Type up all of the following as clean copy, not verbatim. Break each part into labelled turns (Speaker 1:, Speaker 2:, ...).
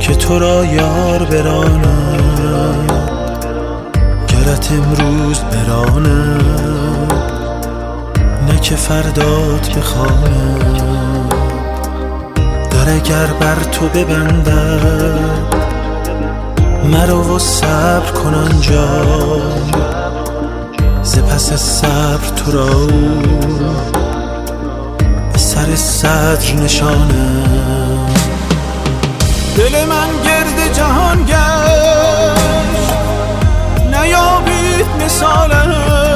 Speaker 1: که تو را یار برانه، گرت امروز برانه نه که فردات بخوانه. در اگر بر تو ببندد مرو و صبر کن آنجا، ز پس صبر تو را به سر صدر نشانه. دل من گرد جهان گشت نیابید مثالش،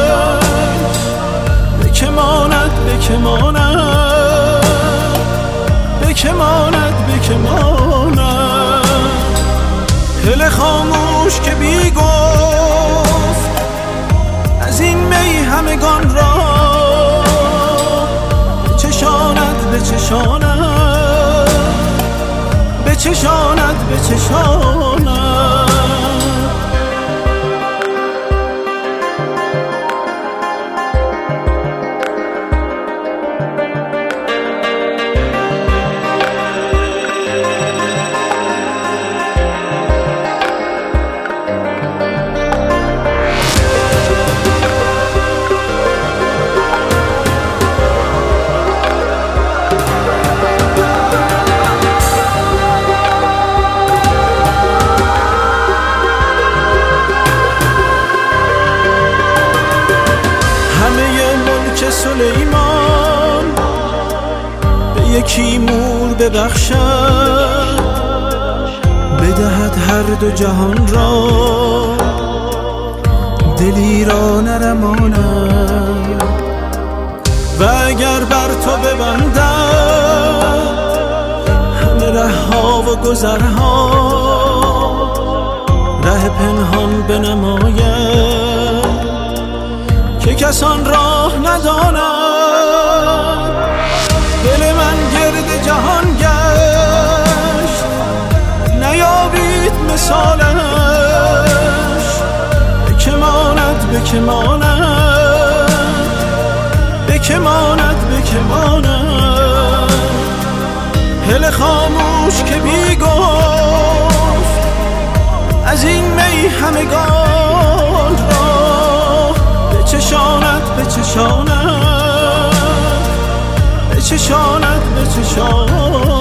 Speaker 1: به که ماند به که ماند به که ماند به که ماند. دل خاموش که بی گفت از این می همگان را بچشاند بچشاند بچشاند بچشاند. سلیمان به یکی مور ببخشد، بدهد هر دو جهان را دلی را نرماند. و اگر بر تو ببندد همه ره ها و گذرها، ره پنهان بنماید که کسان راه ندانند. دل من گرد جهان گشت نیابید مثالش، به که ماند به که ماند به که ماند به که ماند. دل خاموش که بی گفت از این می همگان را بچشاند بچشاند بچشاند بچشاند.